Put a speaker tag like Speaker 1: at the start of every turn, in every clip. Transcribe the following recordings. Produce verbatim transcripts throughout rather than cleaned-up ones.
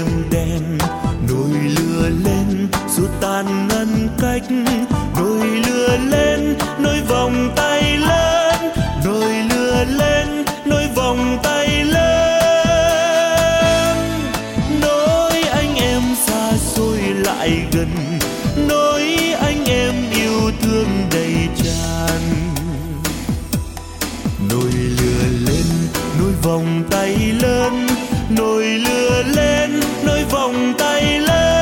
Speaker 1: đen, nồi lửa lên xua tan ngăn cách, nồi lửa lên nối vòng tay lớn, nồi lửa lên nối vòng tay lớn, nối anh em xa xôi lại gần, nối anh em yêu thương đầy tràn. Nồi lửa lên nối vòng tay lớn, nồi lửa lên nối vòng tay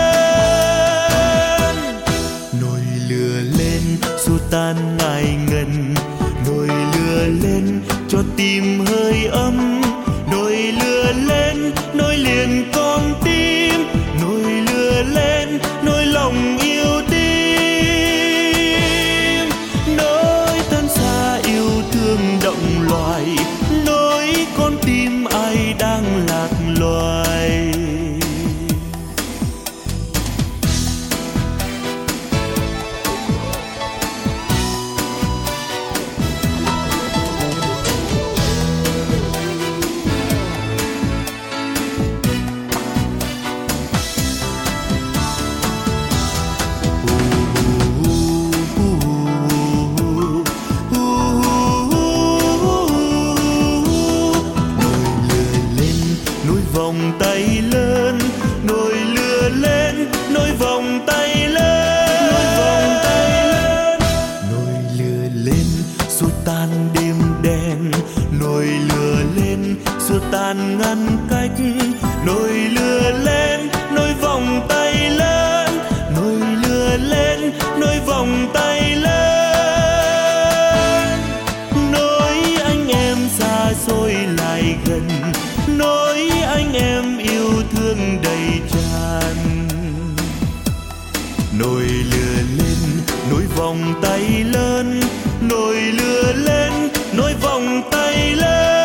Speaker 1: lớn, nồi lửa lên xua tan ngại ngần, nồi lửa lên cho tim hơi ấm, nồi lửa lên nối liền con tim, nồi lửa lên nối lòng yêu tim, nối thân xa yêu thương động loài, nối con tim ai đang lạc loài. Vòng tay lớn, nồi lửa lên nối vòng tay lớn, nối vòng tay lớn, nồi lửa lên xua tan đêm đen, nồi lửa lên xua tan ngăn cách, nồi lửa lên nối vòng tay lớn, nồi lửa lên nối vòng tay lớn, nối anh em xa xôi lại gần, nối anh em yêu thương đầy tràn. Nồi lửa lên nối vòng tay lớn, nồi lửa lên nối vòng tay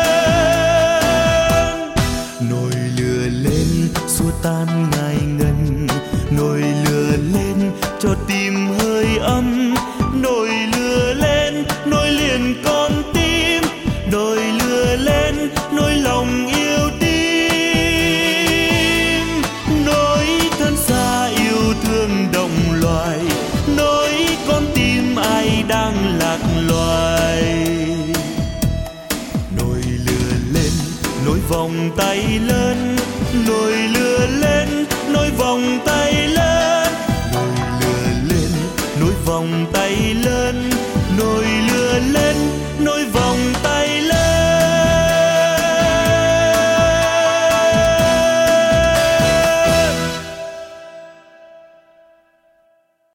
Speaker 1: lớn, nồi lửa lên xua tan ngại ngần, nồi lửa lên cho tim hơi ấm, nồi lửa lên nối liền con tim, nồi lửa lên nối lòng yêu tim, nối thân xa yêu thương đồng loài, nối con tim ai đang lạc loài. Nồi lửa lên nối vòng tay lớn,